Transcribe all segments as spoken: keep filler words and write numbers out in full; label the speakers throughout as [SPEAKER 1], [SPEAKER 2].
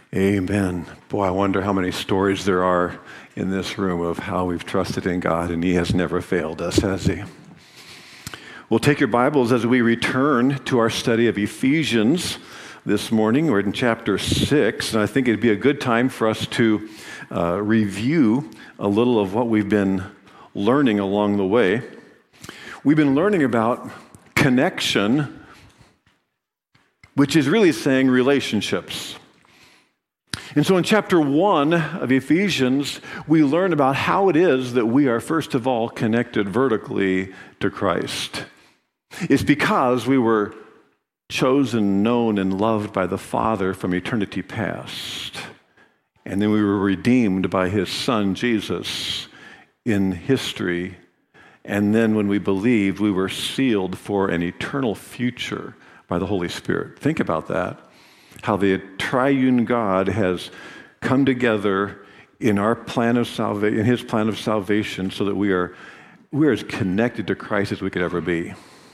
[SPEAKER 1] Amen. Boy, I wonder how many stories there are in this room of how we've trusted in God and He has never failed us, has He? We'll take your Bibles as we return to our study of Ephesians this morning. We're in chapter six, and I think it'd be a good time for us to uh, review a little of what we've been learning along the way. We've been learning about connection, which is really saying relationships. And so in chapter one of Ephesians, we learn about how it is that we are, first of all, connected vertically to Christ. It's because we were chosen, known, and loved by the Father from eternity past. And then we were redeemed by His Son, Jesus, in history. And then when we believed, we were sealed for an eternal future by the Holy Spirit. Think about that. How the triune God has come together in our plan of salvation, in His plan of salvation, so that we are we are as connected to Christ as we could ever be.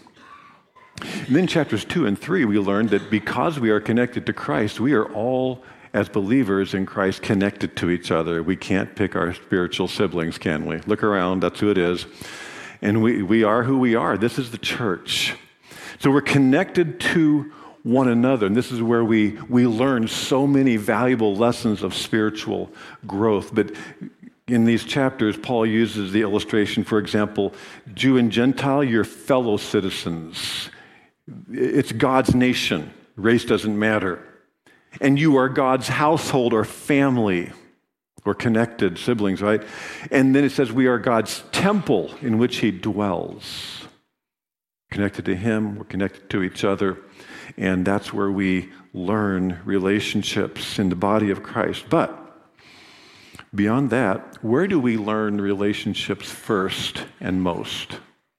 [SPEAKER 1] And then chapters two and three, we learned that because we are connected to Christ, we are all, as believers in Christ, connected to each other. We can't pick our spiritual siblings, can we? Look around, that's who it is. And we, we are who we are. This is the church. So we're connected to one another. And this is where we, we learn so many valuable lessons of spiritual growth. But in these chapters, Paul uses the illustration, for example, Jew and Gentile, you're fellow citizens. It's God's nation. Race doesn't matter. And you are God's household or family. We're connected, siblings, right? And then it says we are God's temple in which He dwells. Connected to Him, we're connected to each other. And that's where we learn relationships in the body of Christ. But beyond that, where do we learn relationships first and most?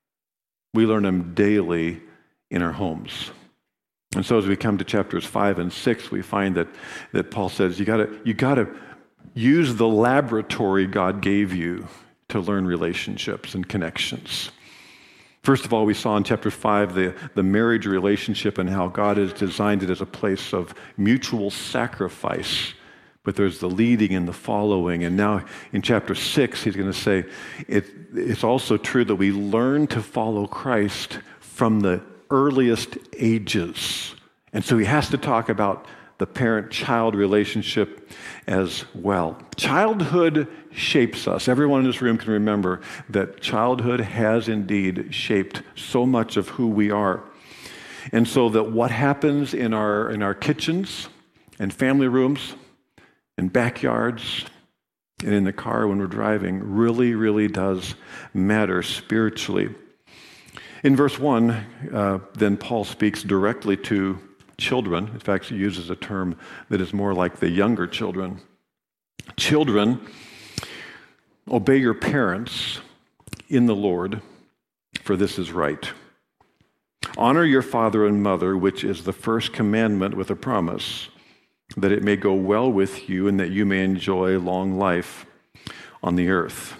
[SPEAKER 1] We learn them daily in our homes. And so as we come to chapters five and six, we find that, that Paul says, you gotta, you gotta use the laboratory God gave you to learn relationships and connections. First of all, we saw in chapter five the, the marriage relationship and how God has designed it as a place of mutual sacrifice. But there's the leading and the following. And now in chapter six, he's going to say it, it's also true that we learn to follow Christ from the earliest ages. And so he has to talk about the parent-child relationship as well. Childhood shapes us. Everyone in this room can remember that childhood has indeed shaped so much of who we are. And so that what happens in our in our kitchens and family rooms and backyards and in the car when we're driving really, really does matter spiritually. In verse one, uh, then Paul speaks directly to children. In fact, he uses a term that is more like the younger children. Children, obey your parents in the Lord, for this is right. Honor your father and mother, which is the first commandment with a promise, that it may go well with you and that you may enjoy long life on the earth.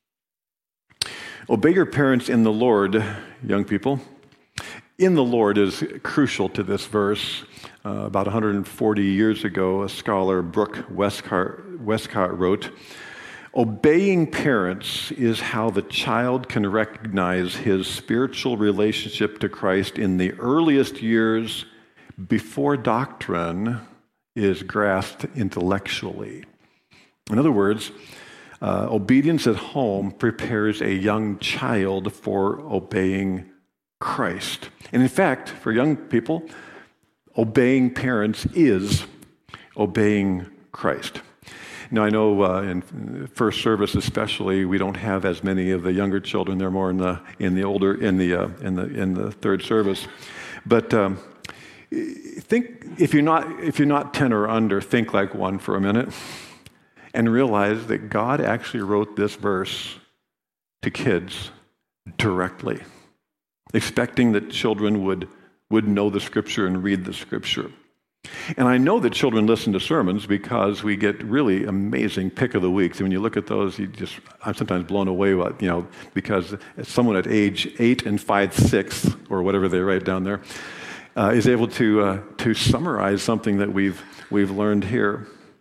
[SPEAKER 1] Obey your parents in the Lord, young people. In the Lord is crucial to this verse. Uh, about one hundred forty years ago, a scholar, Brooke Westcott, Westcott wrote, obeying parents is how the child can recognize his spiritual relationship to Christ in the earliest years before doctrine is grasped intellectually. In other words, uh, obedience at home prepares a young child for obeying Christ. And in fact, for young people, obeying parents is obeying Christ. Now, I know uh, in first service especially, we don't have as many of the younger children. They're more in the in the older in the uh, in the in the third service. But um, think if you're not if you're not ten or under, think like one for a minute, and realize that God actually wrote this verse to kids directly, expecting that children would, would know the Scripture and read the Scripture. And I know that children listen to sermons because we get really amazing pick of the weeks. And when you look at those, you just I'm sometimes blown away, what, you know, because someone at age eight and five sixths, or whatever they write down there, uh, is able to uh, to summarize something that we've we've learned here.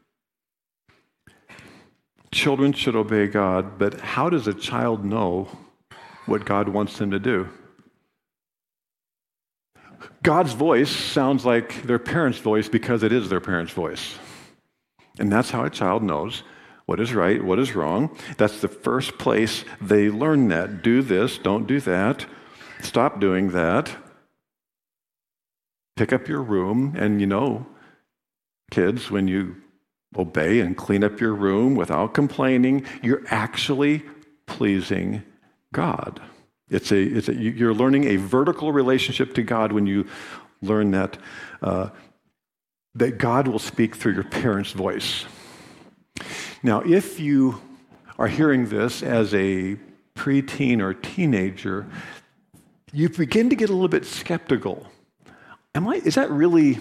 [SPEAKER 1] children should obey God, but how does a child know what God wants them to do? God's voice sounds like their parents' voice because it is their parents' voice. And that's how a child knows what is right, what is wrong. That's the first place they learn that. Do this, don't do that. Stop doing that. Pick up your room, and you know, kids, when you obey and clean up your room without complaining, you're actually pleasing God. It's a, it's a, you're learning a vertical relationship to God when you learn that, uh, that God will speak through your parents' voice. Now, if you are hearing this as a preteen or teenager, you begin to get a little bit skeptical. Am I, is that really,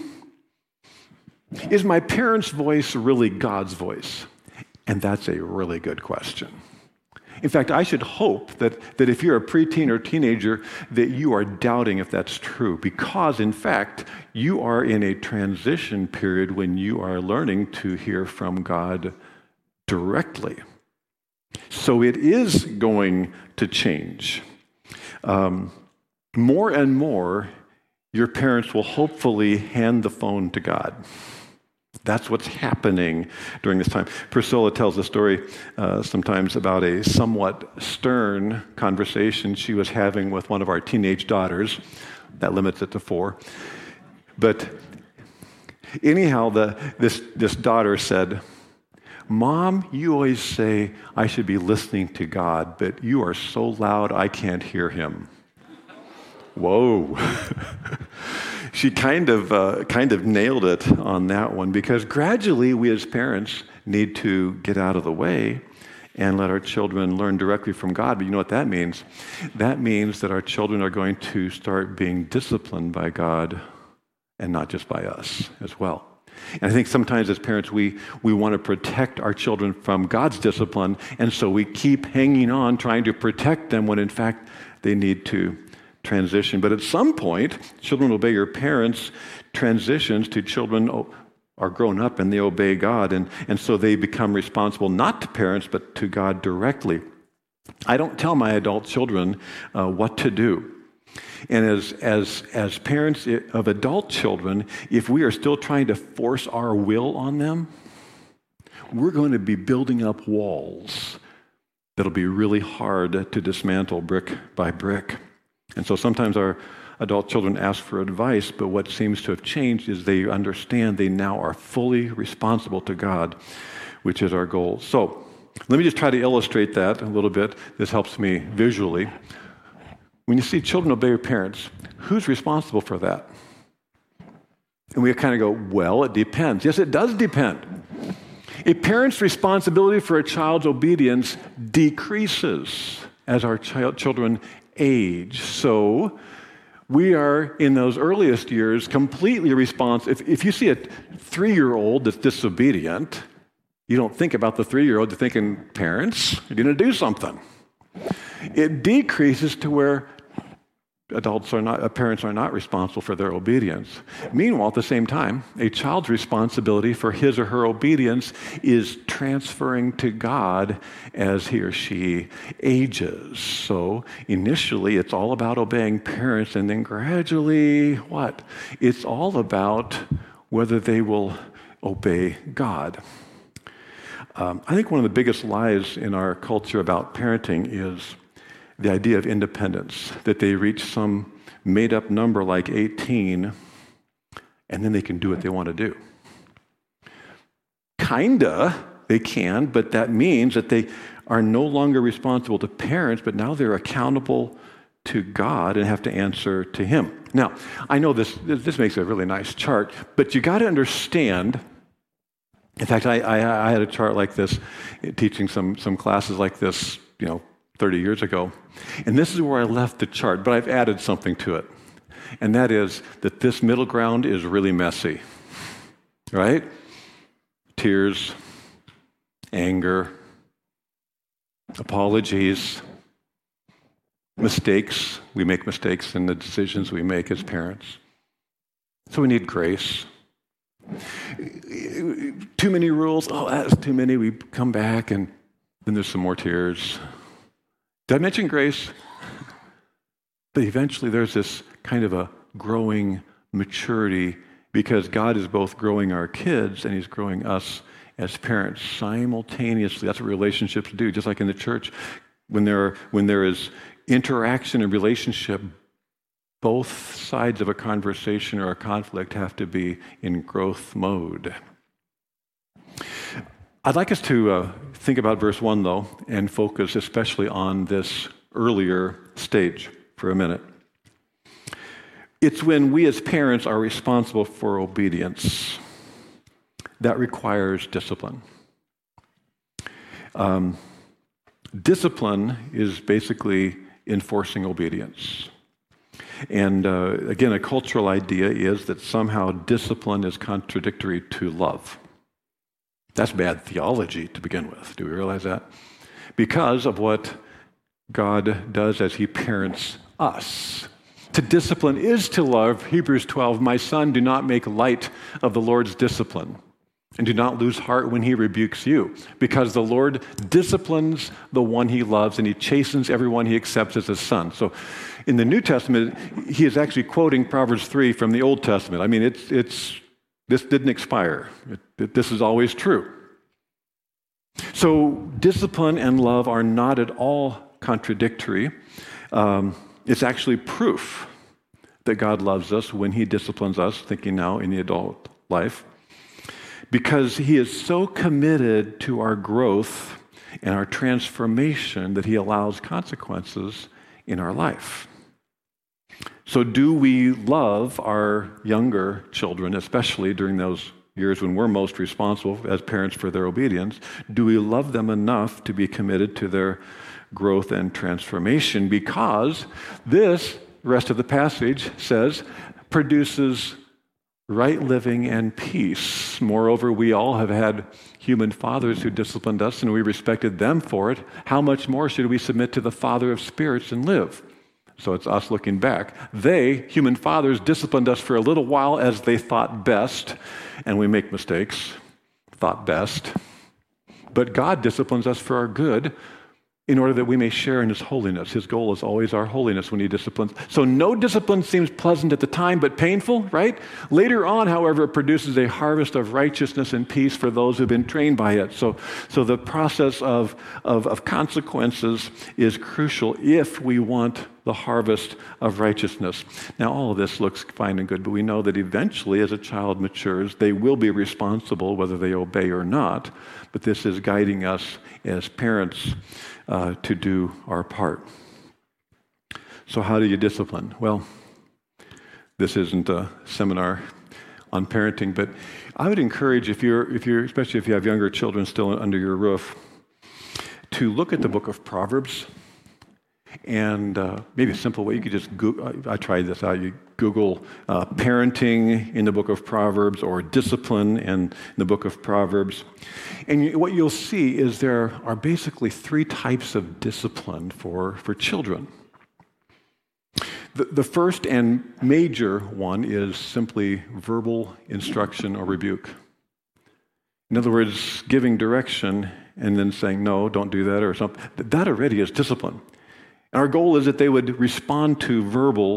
[SPEAKER 1] is my parents' voice really God's voice? And that's a really good question. In fact, I should hope that, that if you're a preteen or teenager, that you are doubting if that's true, because in fact, you are in a transition period when you are learning to hear from God directly. So it is going to change. Um, more and more, your parents will hopefully hand the phone to God. That's what's happening during this time. Priscilla tells a story uh, sometimes about a somewhat stern conversation she was having with one of our teenage daughters. That limits it to four. But anyhow, the, this, this daughter said, "Mom, you always say I should be listening to God, but you are so loud I can't hear him." Whoa. She kind of uh, kind of nailed it on that one, because gradually we as parents need to get out of the way and let our children learn directly from God. But you know what that means? That means that our children are going to start being disciplined by God and not just by us as well. And I think sometimes as parents, we, we want to protect our children from God's discipline, and so we keep hanging on trying to protect them when in fact they need to transition. But at some point, children obey your parents, transitions to children are grown up and they obey God, and, and so they become responsible not to parents but to God directly. I don't tell my adult children uh, what to do. And as, as, as parents of adult children, if we are still trying to force our will on them, we're going to be building up walls that'll be really hard to dismantle brick by brick. And so sometimes our adult children ask for advice, but what seems to have changed is they understand they now are fully responsible to God, which is our goal. So let me just try to illustrate that a little bit. This helps me visually. When you see children obey their parents, who's responsible for that? And we kind of go, well, it depends. Yes, it does depend. A parent's responsibility for a child's obedience decreases as our child, children age. So we are, in those earliest years, completely responsible. If, if you see a three-year-old that's disobedient, you don't think about the three-year-old, you're thinking, parents, you're going to do something. It decreases to where adults are not, uh, parents are not responsible for their obedience. Meanwhile, at the same time, a child's responsibility for his or her obedience is transferring to God as he or she ages. So initially, it's all about obeying parents, and then gradually, what? It's all about whether they will obey God. Um, I think one of the biggest lies in our culture about parenting is the idea of independence, that they reach some made-up number like eighteen, and then they can do what they want to do. Kinda, they can, but that means that they are no longer responsible to parents, but now they're accountable to God and have to answer to Him. Now, I know this, this makes a really nice chart, but you got to understand. In fact, I, I, I had a chart like this, teaching some, some classes like this, you know, thirty years ago. And this is where I left the chart, but I've added something to it. And that is that this middle ground is really messy, right? Tears, anger, apologies, mistakes. We make mistakes in the decisions we make as parents. So we need grace. Too many rules. Oh, that's too many. We come back and Then there's some more tears. Did I mention grace? But eventually there's this kind of a growing maturity because God is both growing our kids and he's growing us as parents simultaneously. That's what relationships do. Just like in the church, when there, are, when there is interaction and relationship, both sides of a conversation or a conflict have to be in growth mode. I'd like us to uh, think about verse one, though, and focus especially on this earlier stage for a minute. It's when we as parents are responsible for obedience. That requires discipline. Um, discipline is basically enforcing obedience. And uh, again, a cultural idea is that somehow discipline is contradictory to love. That's bad theology to begin with. Do we realize that? Because of what God does as he parents us. To discipline is to love. Hebrews twelve, my son, do not make light of the Lord's discipline, and do not lose heart when he rebukes you, because the Lord disciplines the one he loves, and he chastens everyone he accepts as his son. So in the New Testament, he is actually quoting Proverbs three from the Old Testament. I mean, it's it's this didn't expire. It, it, this is always true. So discipline and love are not at all contradictory. Um, it's actually proof that God loves us when he disciplines us, thinking now in the adult life, because he is so committed to our growth and our transformation that he allows consequences in our life. So do we love our younger children, especially during those years when we're most responsible as parents for their obedience? Do we love them enough to be committed to their growth and transformation? Because this, rest of the passage says, produces right living and peace. Moreover, we all have had human fathers who disciplined us and we respected them for it. How much more should we submit to the Father of spirits and live? So it's us looking back. They, human fathers, disciplined us for a little while as they thought best, and we make mistakes, thought best. But God disciplines us for our good in order that we may share in his holiness. His goal is always our holiness when he disciplines. So no discipline seems pleasant at the time, but painful, right? Later on, however, it produces a harvest of righteousness and peace for those who've been trained by it. So, so the process of, of, of consequences is crucial if we want the harvest of righteousness. Now, all of this looks fine and good, but we know that eventually, as a child matures, they will be responsible whether they obey or not. But this is guiding us as parents uh, to do our part. So how do you discipline? Well, this isn't a seminar on parenting, but I would encourage, if you're, if you're, especially if you have younger children still under your roof, to look at the book of Proverbs. And uh, maybe a simple way, you could just Google, I, I tried this out, you Google uh, parenting in the book of Proverbs or discipline in the book of Proverbs. And you, what you'll see is there are basically three types of discipline for, for children. The, the first and major one is simply verbal instruction or rebuke. In other words, giving direction and then saying, no, don't do that or something. That already is discipline. Our goal is that they would respond to verbal,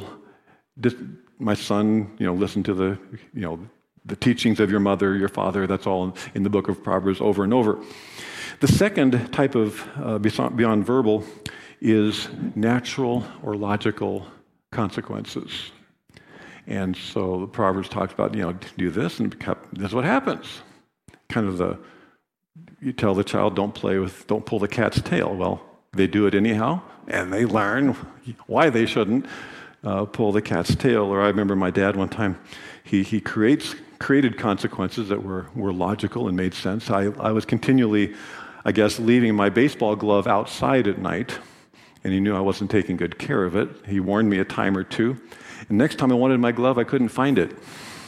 [SPEAKER 1] my son, you know, listen to the, you know, the teachings of your mother, your father. That's all in the book of Proverbs over and over. The second type of uh, beyond verbal is natural or logical consequences. And so the Proverbs talks about, you know, do this and this is what happens. Kind of the, you tell the child, don't play with, don't pull the cat's tail. Well, they do it anyhow, and they learn why they shouldn't uh, pull the cat's tail. Or I remember my dad one time, he he creates created consequences that were, were logical and made sense. I, I was continually, I guess, leaving my baseball glove outside at night, and he knew I wasn't taking good care of it. He warned me a time or two. And next time I wanted my glove, I couldn't find it.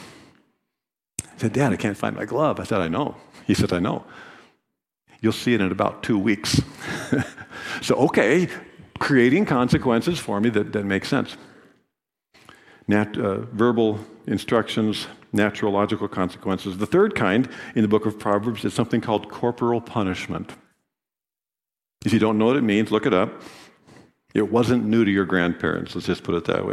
[SPEAKER 1] I said, Dad, I can't find my glove. I said, I know. He said, I know. You'll see it in about two weeks. So, okay, creating consequences for me that, that make sense. Nat, uh, verbal instructions, natural, logical consequences. The third kind in the book of Proverbs is something called corporal punishment. If you don't know what it means, look it up. It wasn't new to your grandparents. Let's just put it that way.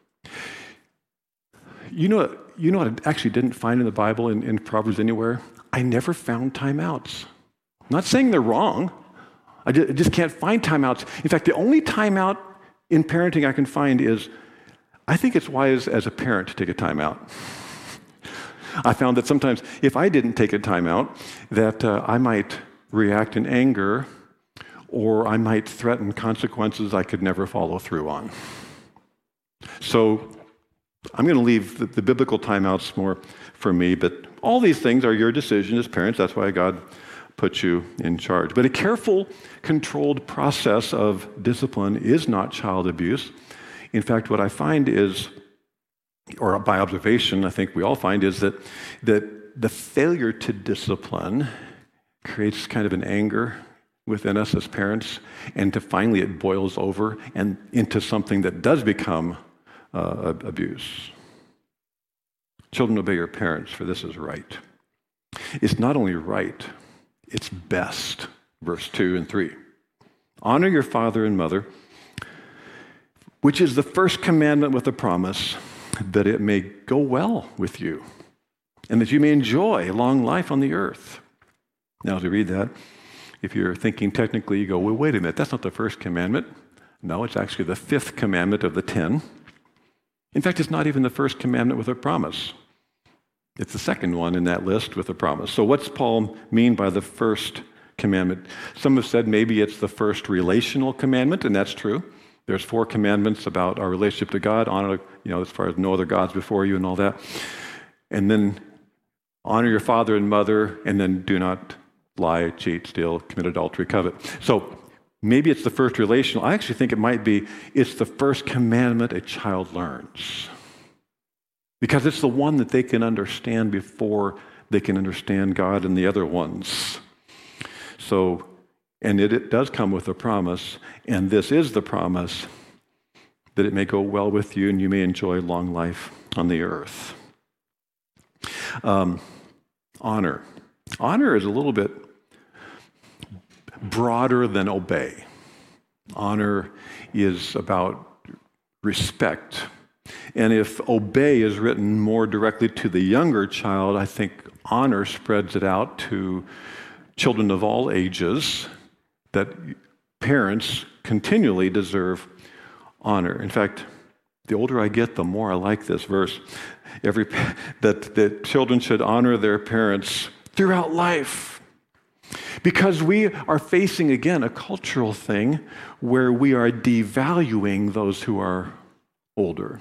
[SPEAKER 1] You know, you know what I actually didn't find in the Bible, in, in Proverbs anywhere? I never found timeouts. I'm not saying they're wrong. I just, I just can't find timeouts. In fact, the only timeout in parenting I can find is, I think it's wise as a parent to take a timeout. I found that sometimes if I didn't take a timeout, that uh, I might react in anger, or I might threaten consequences I could never follow through on. So I'm going to leave the, the biblical timeouts more for me, but all these things are your decision as parents. That's why God put you in charge. But a careful, controlled process of discipline is not child abuse. In fact, what I find is, or by observation, I think we all find, is that, that the failure to discipline creates kind of an anger within us as parents, and to finally it boils over and into something that does become uh, abuse. Children, obey your parents, for this is right. It's not only right, it's best. Verse two and three. Honor your father and mother, which is the first commandment with a promise, that it may go well with you, and that you may enjoy long life on the earth. Now, as we read that, if you're thinking technically, you go, well, wait a minute, that's not the first commandment. No, it's actually the fifth commandment of the ten. In fact, it's not even the first commandment with a promise. It's the second one in that list with a promise. So what's Paul mean by the first commandment? Some have said maybe it's the first relational commandment, and that's true. There's four commandments about our relationship to God, honor, you know, as far as no other gods before you and all that. And then honor your father and mother, and then do not lie, cheat, steal, commit adultery, covet. So maybe it's the first relational. I actually think it might be it's the first commandment a child learns, because it's the one that they can understand before they can understand God and the other ones. So, and it, it does come with a promise, and this is the promise, that it may go well with you and you may enjoy long life on the earth. Um, honor. Honor is a little bit broader than obey. Honor is about respect. And if obey is written more directly to the younger child, I think honor spreads it out to children of all ages, that parents continually deserve honor. In fact, the older I get, the more I like this verse. Every that, that children should honor their parents throughout life. Because we are facing, again, a cultural thing where we are devaluing those who are older.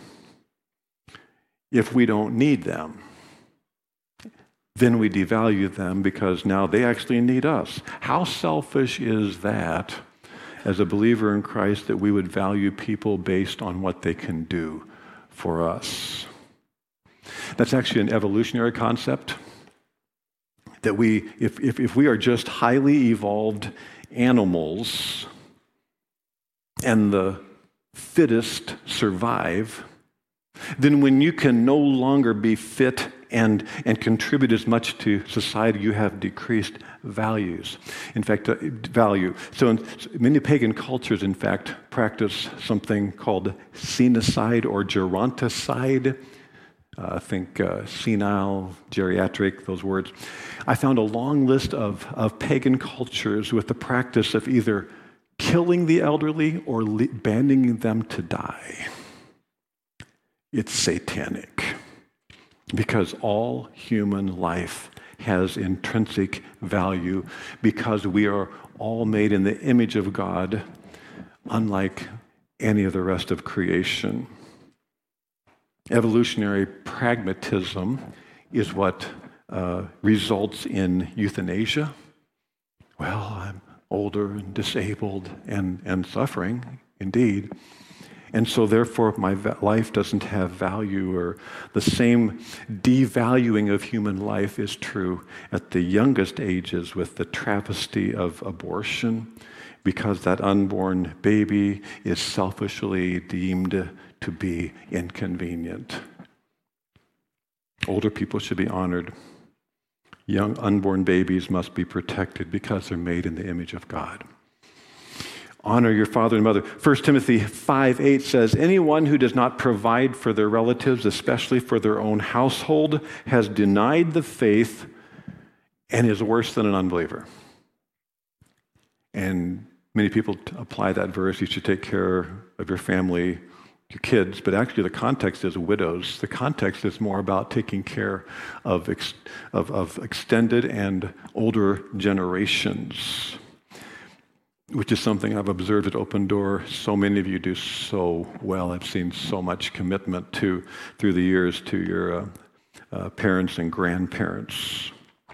[SPEAKER 1] If we don't need them, then we devalue them because now they actually need us. How selfish is that as a believer in Christ, that we would value people based on what they can do for us? That's actually an evolutionary concept. That we, if, if, if we are just highly evolved animals and the fittest survive, then when you can no longer be fit and, and contribute as much to society, you have decreased values. In fact, uh, value. So in, many pagan cultures, in fact, practice something called senecide or geronticide. Uh, I think uh, senile, geriatric, those words. I found a long list of, of pagan cultures with the practice of either killing the elderly or le- banning them to die. It's satanic, because all human life has intrinsic value, because we are all made in the image of God, unlike any of the rest of creation. Evolutionary pragmatism is what uh, results in euthanasia. Well, I'm older and disabled and, and suffering, indeed. And so therefore my va- life doesn't have value, or the same devaluing of human life is true at the youngest ages with the travesty of abortion, because that unborn baby is selfishly deemed to be inconvenient. Older people should be honored. Young unborn babies must be protected because they're made in the image of God. Honor your father and mother. First Timothy five eight says, anyone who does not provide for their relatives, especially for their own household, has denied the faith and is worse than an unbeliever. And many people t- apply that verse, you should take care of your family, your kids, but actually the context is widows. The context is more about taking care of, ex- of, of extended and older generations, which is something I've observed at Open Door. So many of you do so well. I've seen so much commitment to through the years to your uh, uh, parents and grandparents.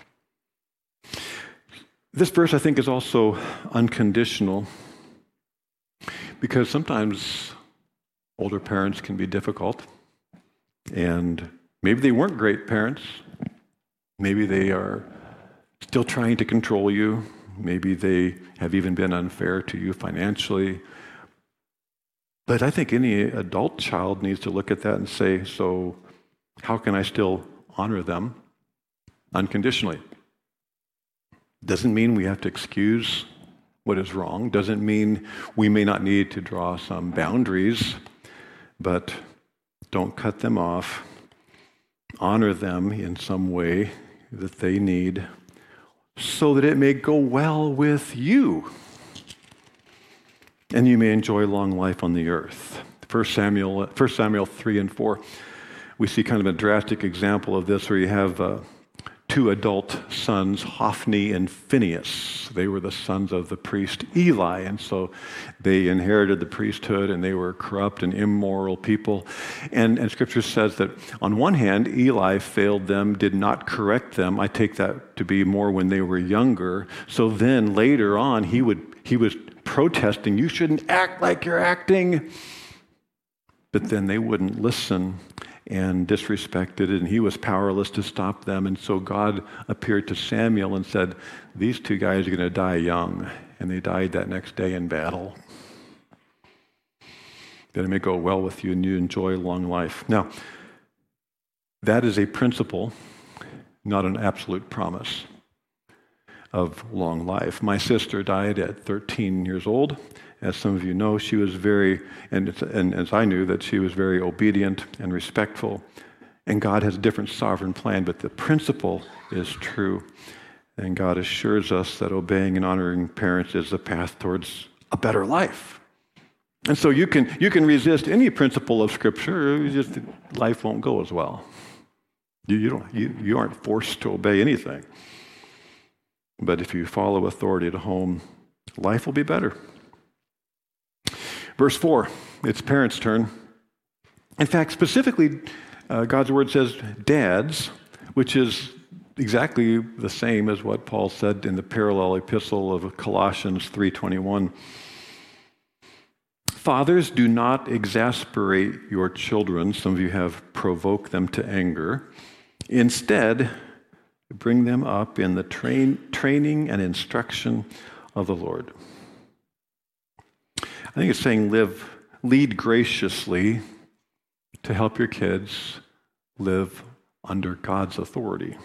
[SPEAKER 1] This verse, I think, is also unconditional because sometimes older parents can be difficult, and maybe they weren't great parents. Maybe they are still trying to control you. Maybe they have even been unfair to you financially. But I think any adult child needs to look at that and say, so how can I still honor them unconditionally? Doesn't mean we have to excuse what is wrong. Doesn't mean we may not need to draw some boundaries, but don't cut them off. Honor them in some way that they need, so that it may go well with you, and you may enjoy long life on the earth. First Samuel, First Samuel three and four, we see kind of a drastic example of this, where you have uh, two adult sons, Hophni and Phinehas. They were the sons of the priest Eli, and so they inherited the priesthood, and they were corrupt and immoral people. And, and Scripture says that on one hand, Eli failed them, did not correct them. I take that to be more when they were younger. So then later on, he would he was protesting, you shouldn't act like you're acting. But then they wouldn't listen and disrespected it, and he was powerless to stop them. And so God appeared to Samuel and said, these two guys are going to die young. And they died that next day in battle. That it may go well with you and you enjoy long life. Now, that is a principle, not an absolute promise of long life. My sister died at thirteen years old. As some of you know, she was very, and, and as I knew, that she was very obedient and respectful. And God has a different sovereign plan, but the principle is true. And God assures us that obeying and honoring parents is the path towards a better life. And so you can you can resist any principle of Scripture, it's just life won't go as well. You, you, don't, you, you aren't forced to obey anything. But if you follow authority at home, life will be better. Verse four, it's parents' turn. In fact, specifically, uh, God's word says dads, which is exactly the same as what Paul said in the parallel epistle of Colossians three twenty-one. Fathers, do not exasperate your children. Some of you have provoked them to anger. Instead, bring them up in the train, training and instruction of the Lord. I think it's saying live, lead graciously to help your kids live under God's authority.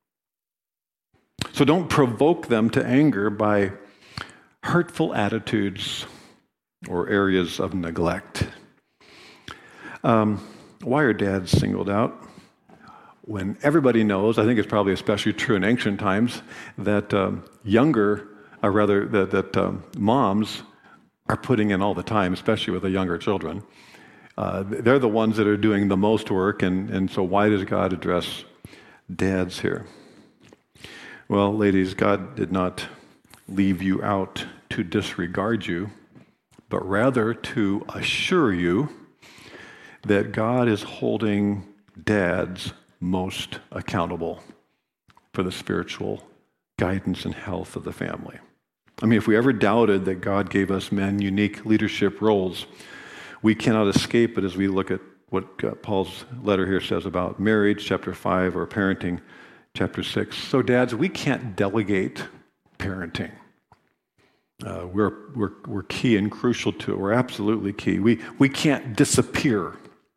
[SPEAKER 1] So don't provoke them to anger by hurtful attitudes or areas of neglect. Um, why are dads singled out? When everybody knows, I think it's probably especially true in ancient times, that um, younger, or rather that, that um, moms are putting in all the time, especially with the younger children. Uh, they're the ones that are doing the most work, and, and so why does God address dads here? Well, ladies, God did not leave you out to disregard you, but rather to assure you that God is holding dads most accountable for the spiritual guidance and health of the family. I mean, if we ever doubted that God gave us men unique leadership roles, we cannot escape it as we look at what Paul's letter here says about marriage, chapter five, or parenting, chapter six. So dads, we can't delegate parenting. Uh, we're, we're, we're key and crucial to it. We're absolutely key. We, we can't disappear.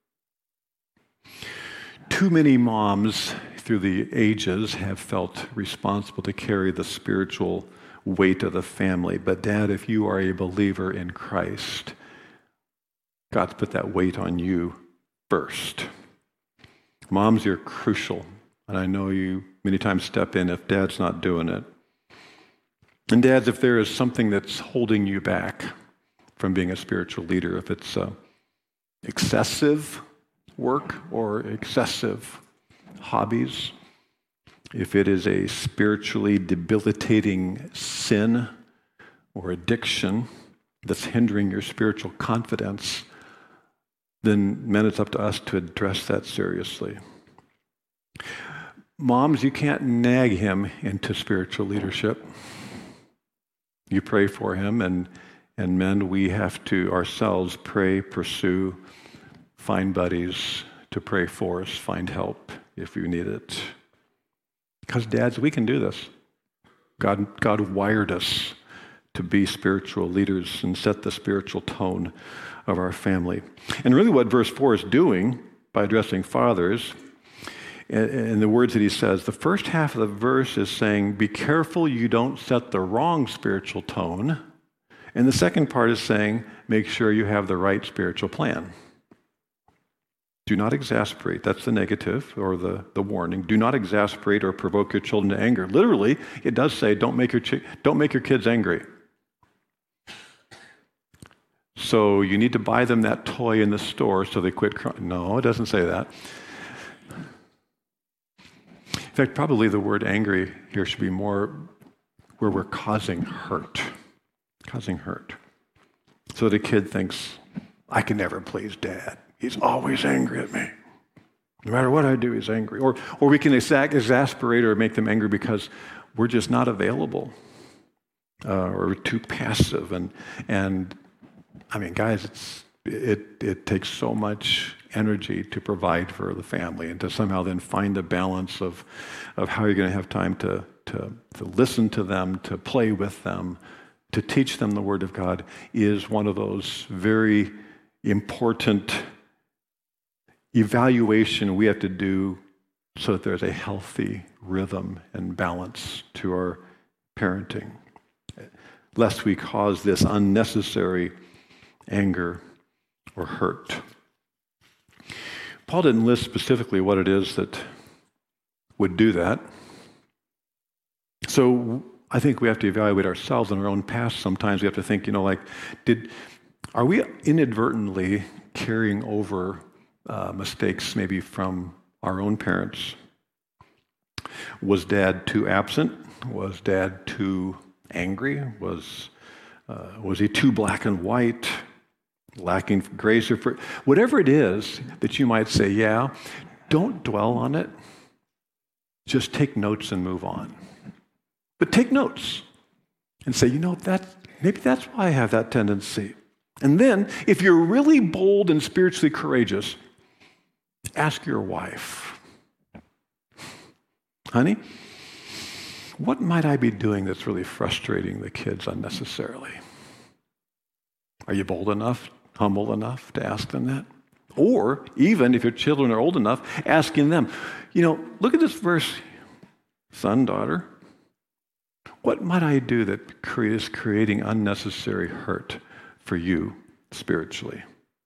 [SPEAKER 1] Too many moms through the ages have felt responsible to carry the spiritual weight of the family. But Dad, if you are a believer in Christ, God's put that weight on you first. Moms, you're crucial. And I know you many times step in if Dad's not doing it. And dads, if there is something that's holding you back from being a spiritual leader, if it's uh, excessive work or excessive hobbies, if it is a spiritually debilitating sin or addiction that's hindering your spiritual confidence, then men, it's up to us to address that seriously. Moms, you can't nag him into spiritual leadership. You pray for him, and, and men, we have to ourselves pray, pursue, find buddies to pray for us, find help if you need it. Because dads, we can do this. God, God wired us to be spiritual leaders and set the spiritual tone of our family. And really what verse four is doing by addressing fathers, and the words that he says, the first half of the verse is saying, be careful you don't set the wrong spiritual tone. And the second part is saying, make sure you have the right spiritual plan. Do not exasperate. That's the negative or the, the warning. Do not exasperate or provoke your children to anger. Literally, it does say, don't make your chi- don't make your kids angry. So you need to buy them that toy in the store so they quit crying. No, it doesn't say that. In fact, probably the word angry here should be more where we're causing hurt. Causing hurt. So the kid thinks, I can never please Dad. He's always angry at me. No matter what I do, he's angry. Or, or we can exa- exasperate or make them angry because we're just not available. Uh, or we're too passive. And, and I mean, guys, it's, it, it takes so much energy to provide for the family and to somehow then find a balance of, of how you're going to have time to, to, to listen to them, to play with them, to teach them the Word of God is one of those very important evaluation we have to do so that there's a healthy rhythm and balance to our parenting, lest we cause this unnecessary anger or hurt. Paul didn't list specifically what it is that would do that. So I think we have to evaluate ourselves in our own past. Sometimes we have to think, you know, like, did are we inadvertently carrying over uh, mistakes maybe from our own parents? Was Dad too absent? Was Dad too angry? Was uh, was he too black and white? Lacking grace or for, whatever it is that you might say, yeah, don't dwell on it. Just take notes and move on. But take notes and say, you know, that maybe that's why I have that tendency. And then, if you're really bold and spiritually courageous, ask your wife, honey, what might I be doing that's really frustrating the kids unnecessarily? Are you bold enough, humble enough to ask them that? Or even if your children are old enough, asking them, you know, look at this verse, son, daughter. What might I do that is creating unnecessary hurt for you spiritually?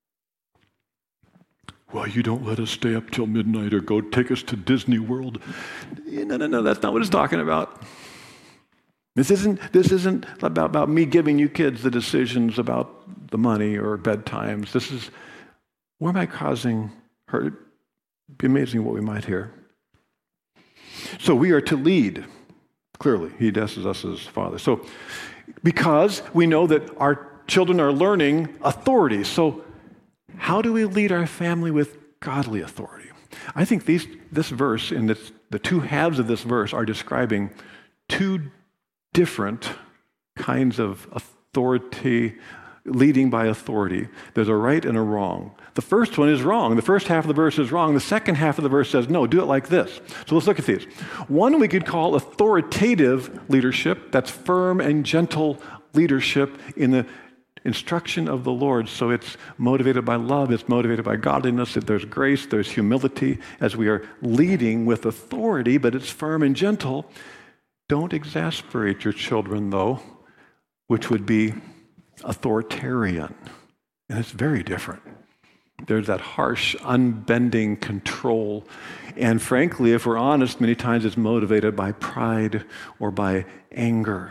[SPEAKER 1] Well, you don't let us stay up till midnight or go take us to Disney World. No, no, no, that's not what it's talking about. This isn't, this isn't about, about me giving you kids the decisions about the money or bedtimes. This is, where am I causing hurt? It'd be amazing what we might hear. So we are to lead. Clearly, he addresses us as father. So because we know that our children are learning authority. So how do we lead our family with godly authority? I think these, this verse and this, the two halves of this verse are describing two different kinds of authority, leading by authority. There's a right and a wrong. The first one is wrong. The first half of the verse is wrong. The second half of the verse says, no, do it like this. So let's look at these. One we could call authoritative leadership. That's firm and gentle leadership in the instruction of the Lord. So it's motivated by love. It's motivated by godliness. If there's grace, there's humility as we are leading with authority, but it's firm and gentle. Don't exasperate your children, though, which would be authoritarian. And it's very different. There's that harsh, unbending control. And frankly, if we're honest, many times it's motivated by pride or by anger.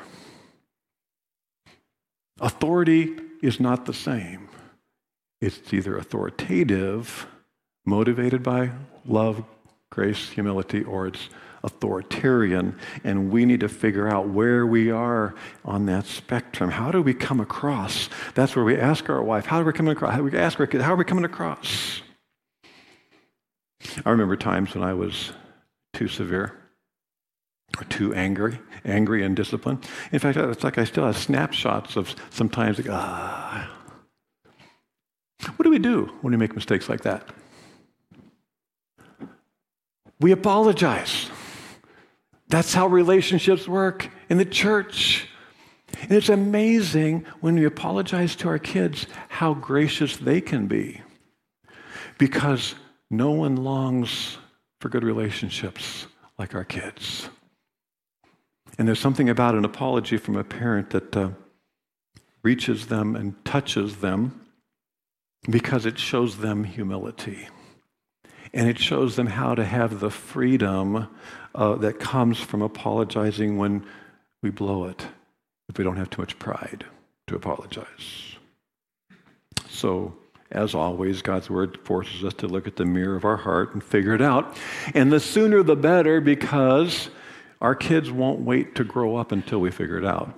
[SPEAKER 1] Authority is not the same. It's either authoritative, motivated by love, grace, humility, or it's authoritarian, and we need to figure out where we are on that spectrum. How do we come across? That's where we ask our wife, how are we coming across? How do we ask our kids, how are we coming across? I remember times when I was too severe or too angry, angry and disciplined. In fact, it's like I still have snapshots of sometimes, like, ah. What do we do when we make mistakes like that? We apologize. That's how relationships work in the church. And it's amazing when we apologize to our kids how gracious they can be, because no one longs for good relationships like our kids. And there's something about an apology from a parent that uh, reaches them and touches them because it shows them humility. And it shows them how to have the freedom uh, that comes from apologizing when we blow it, if we don't have too much pride to apologize. So, as always, God's Word forces us to look at the mirror of our heart and figure it out. And the sooner the better, because our kids won't wait to grow up until we figure it out.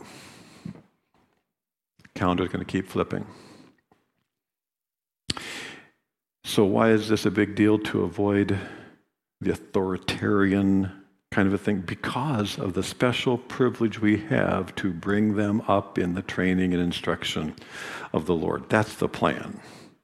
[SPEAKER 1] The calendar's going to keep flipping. So why is this a big deal to avoid the authoritarian kind of a thing? Because of the special privilege we have to bring them up in the training and instruction of the Lord. That's the plan.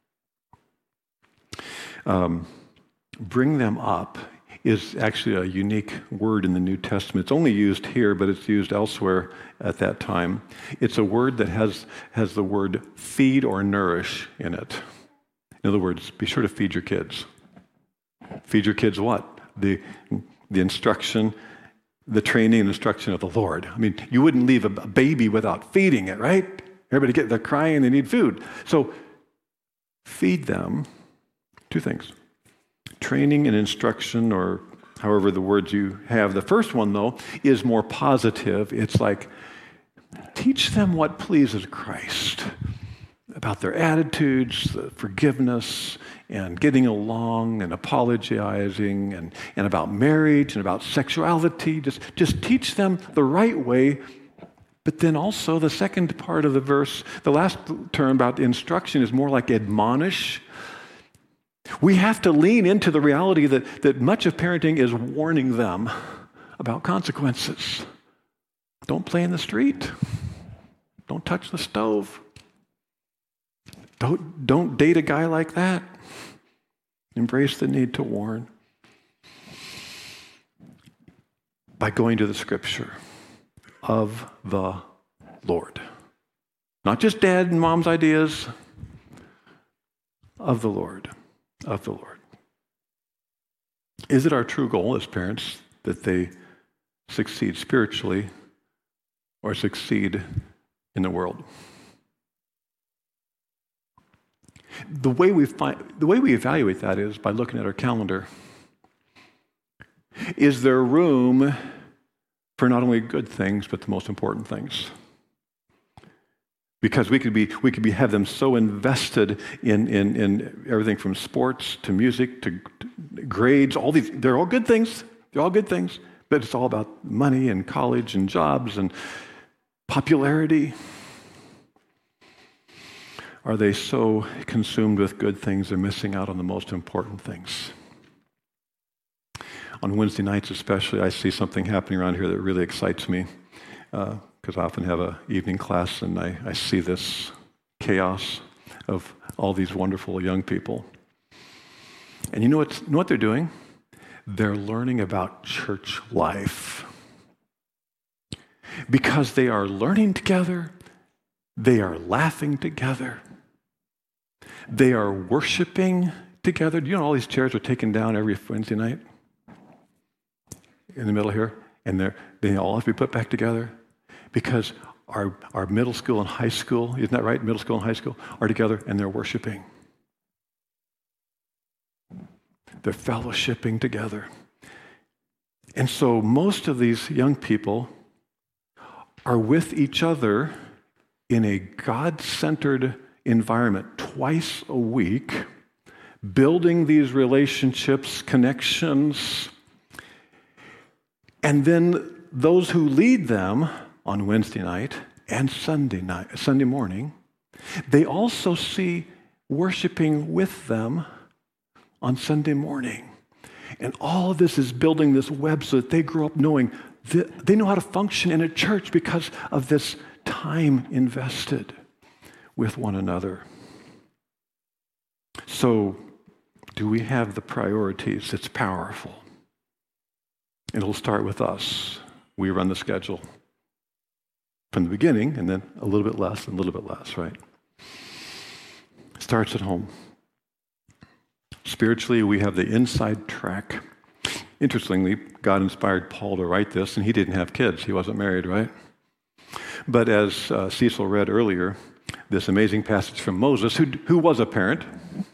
[SPEAKER 1] Um, bring them up is actually a unique word in the New Testament. It's only used here, but it's used elsewhere at that time. It's a word that has, has the word feed or nourish in it. In other words, be sure to feed your kids. Feed your kids what? The, the instruction, the training and instruction of the Lord. I mean, you wouldn't leave a baby without feeding it, right? Everybody get, they're crying, they need food. So feed them two things. Training and instruction, or however the words you have. The first one, though, is more positive. It's like, teach them what pleases Christ. About their attitudes, the forgiveness, and getting along, and apologizing, and, and about marriage, and about sexuality. Just, just teach them the right way. But then also the second part of the verse, the last term about instruction is more like admonish. We have to lean into the reality that, that much of parenting is warning them about consequences. Don't play in the street. Don't touch the stove. Don't, don't date a guy like that. Embrace the need to warn. By going to the Scripture of the Lord. Not just dad and mom's ideas. Of the Lord. Of the Lord. Is it our true goal as parents that they succeed spiritually or succeed in the world? The way we find, the way we evaluate that is by looking at our calendar. Is there room for not only good things, but the most important things? Because we could be, we could be have them so invested in, in, in everything from sports to music to grades, all these, they're all good things. They're all good things. But it's all about money and college and jobs and popularity. Are they so consumed with good things they're missing out on the most important things? On Wednesday nights especially, I see something happening around here that really excites me, because uh, I often have an evening class and I, I see this chaos of all these wonderful young people. And you know, what, you know what they're doing? They're learning about church life. Because they are learning together, they are laughing together, they are worshiping together. Do you know all these chairs are taken down every Wednesday night? In the middle here? and they're, they all have to be put back together because our, our middle school and high school, isn't that right? Middle school and high school are together and they're worshiping. They're fellowshipping together. And so most of these young people are with each other in a God-centered environment twice a week, building these relationships, connections, and then those who lead them on Wednesday night and Sunday night, Sunday morning, they also see worshiping with them on Sunday morning. And all of this is building this web so that they grow up knowing that they know how to function in a church because of this time invested with one another. So, do we have the priorities? It's powerful. It'll start with us. We run the schedule from the beginning, and then a little bit less, and a little bit less, right? It starts at home. Spiritually, we have the inside track. Interestingly, God inspired Paul to write this, and he didn't have kids. He wasn't married, right? But as uh, Cecil read earlier, this amazing passage from Moses, who, who was a parent,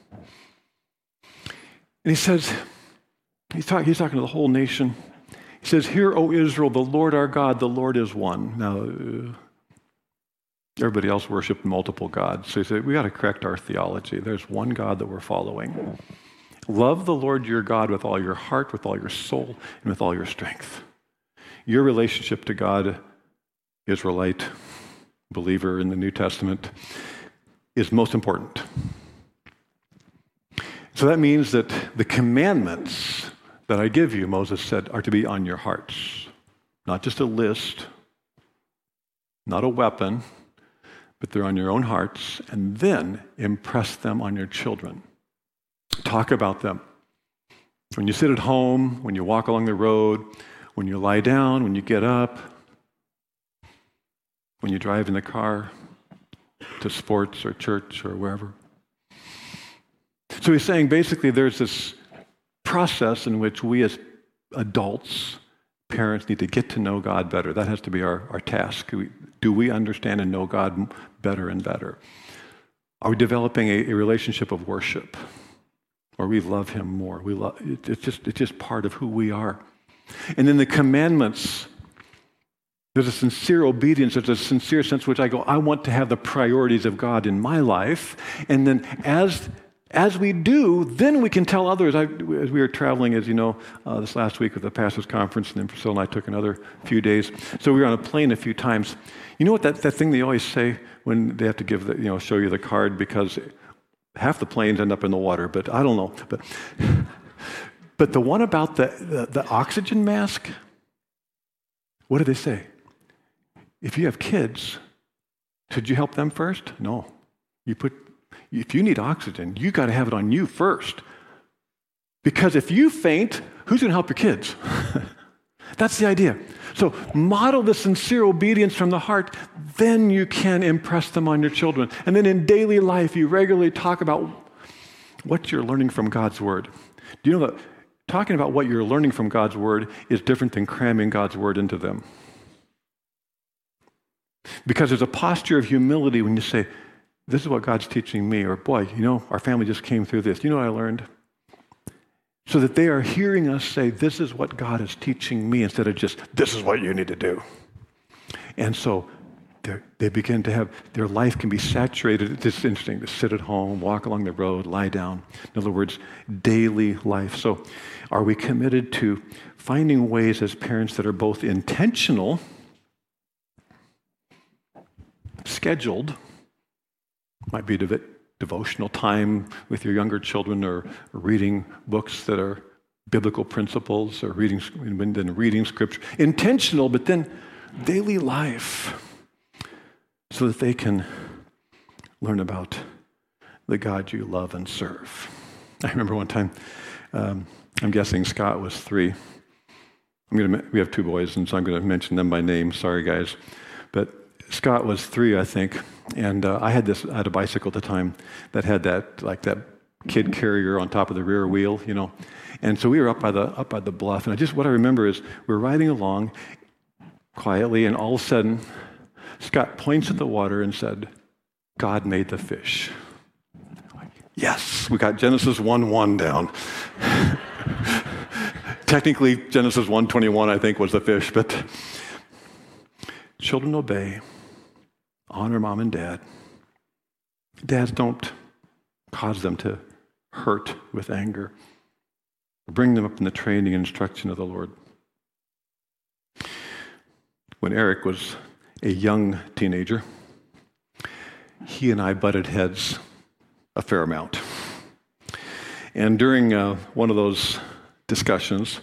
[SPEAKER 1] and he says, he's, talk, he's talking to the whole nation. He says, "Hear, O Israel, the Lord our God, the Lord is one." Now, uh, everybody else worshiped multiple gods. So he said, we got to correct our theology. There's one God that we're following. Love the Lord your God with all your heart, with all your soul, and with all your strength. Your relationship to God, Israelite, believer in the New Testament, is most important. So that means that the commandments that I give you, Moses said, are to be on your hearts. Not just a list, not a weapon, but they're on your own hearts, and then impress them on your children. Talk about them. When you sit at home, when you walk along the road, when you lie down, when you get up, when you drive in the car to sports or church or wherever. So he's saying basically there's this process in which we as adults, parents, need to get to know God better. That has to be our, our task. We, do we understand and know God better and better? Are we developing a, a relationship of worship where we love him more? We love, it, it's just, it's just part of who we are. And then the commandments, there's a sincere obedience. There's a sincere sense in which I go, I want to have the priorities of God in my life. And then as As we do, then we can tell others. I, as we were traveling, as you know, uh, this last week with the pastors' conference, and then Priscilla and I took another few days. So we were on a plane a few times. You know what that, that thing they always say when they have to give the, you know, show you the card, because half the planes end up in the water, but I don't know. But but the one about the, the, the oxygen mask, what do they say? If you have kids, should you help them first? No. You put If you need oxygen, you got to have it on you first. Because if you faint, who's going to help your kids? That's the idea. So model the sincere obedience from the heart, then you can impress them on your children. And then in daily life, you regularly talk about what you're learning from God's Word. Do you know that talking about what you're learning from God's Word is different than cramming God's Word into them? Because there's a posture of humility when you say, this is what God's teaching me, or boy, you know, our family just came through this. You know what I learned? So that they are hearing us say, this is what God is teaching me, instead of just, this is what you need to do. And so they begin to have, their life can be saturated. It's just interesting to sit at home, walk along the road, lie down. In other words, daily life. So are we committed to finding ways as parents that are both intentional, scheduled, might be dev- devotional time with your younger children, or, or reading books that are biblical principles, or reading, and then reading scripture. Intentional, but then daily life, so that they can learn about the God you love and serve. I remember one time, um, I'm guessing Scott was three. I'm gonna, we have two boys, and so I'm going to mention them by name. Sorry, guys. But Scott was three, I think, and uh, I had this. I had a bicycle at the time that had that, like that, kid carrier on top of the rear wheel, you know. And so we were up by the up by the bluff, and I just what I remember is we were riding along quietly, and all of a sudden, Scott points at the water and said, "God made the fish." Yes, we got Genesis one one down. Technically, Genesis one twenty-one, I think, was the fish, but children obey, honor mom and dad. Dads, don't cause them to hurt with anger. Bring them up in the training and instruction of the Lord. When Eric was a young teenager, he and I butted heads a fair amount. And during uh, one of those discussions,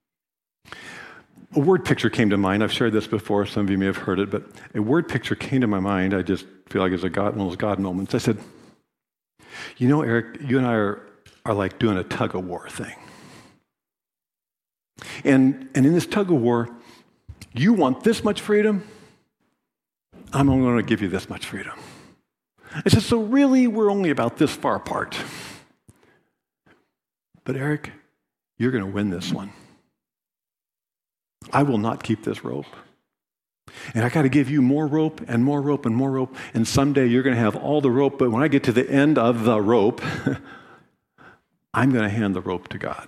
[SPEAKER 1] a word picture came to mind. I've shared this before. Some of you may have heard it, but a word picture came to my mind. I just feel like it's a God, one of those God moments. I said, you know, Eric, you and I are, are like doing a tug of war thing. And, and in this tug of war, you want this much freedom, I'm only going to give you this much freedom. I said, so really, we're only about this far apart. But Eric, you're going to win this one. I will not keep this rope. And I got to give you more rope and more rope and more rope. And someday you're going to have all the rope. But when I get to the end of the rope, I'm going to hand the rope to God.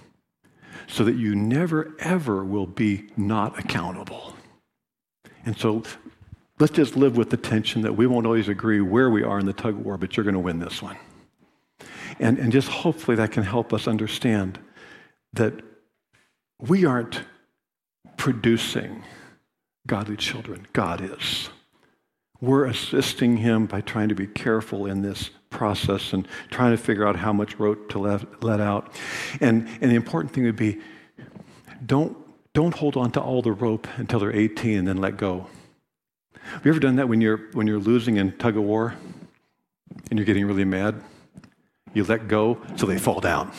[SPEAKER 1] So that you never, ever will be not accountable. And so let's just live with the tension that we won't always agree where we are in the tug of war, but you're going to win this one. And, and just hopefully that can help us understand that we aren't producing godly children. God is. We're assisting him by trying to be careful in this process and trying to figure out how much rope to let, let out. And, and the important thing would be, don't, don't hold on to all the rope until they're eighteen and then let go. Have you ever done that when you're, when you're losing in tug of war and you're getting really mad? You let go so they fall down.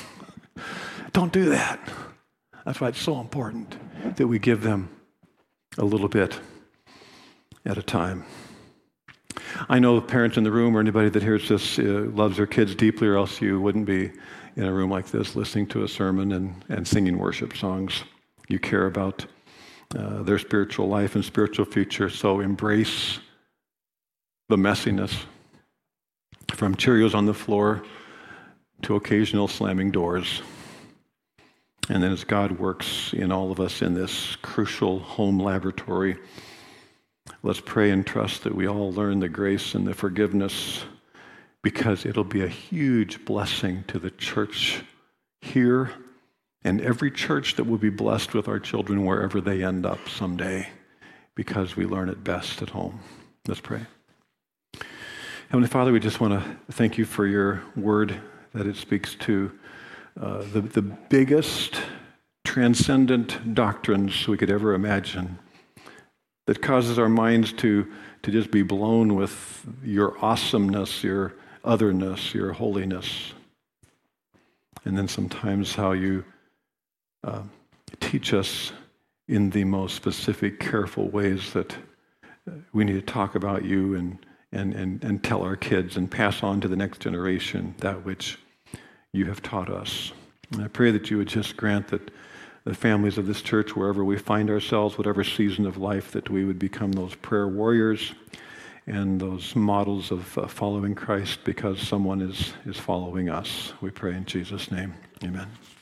[SPEAKER 1] Don't do that. That's why it's so important that we give them a little bit at a time. I know parents in the room or anybody that hears this uh, loves their kids deeply, or else you wouldn't be in a room like this listening to a sermon and, and singing worship songs. You care about uh, their spiritual life and spiritual future, so embrace the messiness, from Cheerios on the floor to occasional slamming doors. And then as God works in all of us in this crucial home laboratory, let's pray and trust that we all learn the grace and the forgiveness, because it'll be a huge blessing to the church here and every church that will be blessed with our children wherever they end up someday, because we learn it best at home. Let's pray. Heavenly Father, we just want to thank you for your word, that it speaks to uh, the, the biggest transcendent doctrines we could ever imagine, that causes our minds to, to just be blown with your awesomeness, your otherness, your holiness. And then sometimes how you uh, teach us in the most specific, careful ways that we need to talk about you and And, and, and tell our kids and pass on to the next generation that which you have taught us. And I pray that you would just grant that the families of this church, wherever we find ourselves, whatever season of life, that we would become those prayer warriors and those models of uh, following Christ, because someone is, is following us. We pray in Jesus' name. Amen.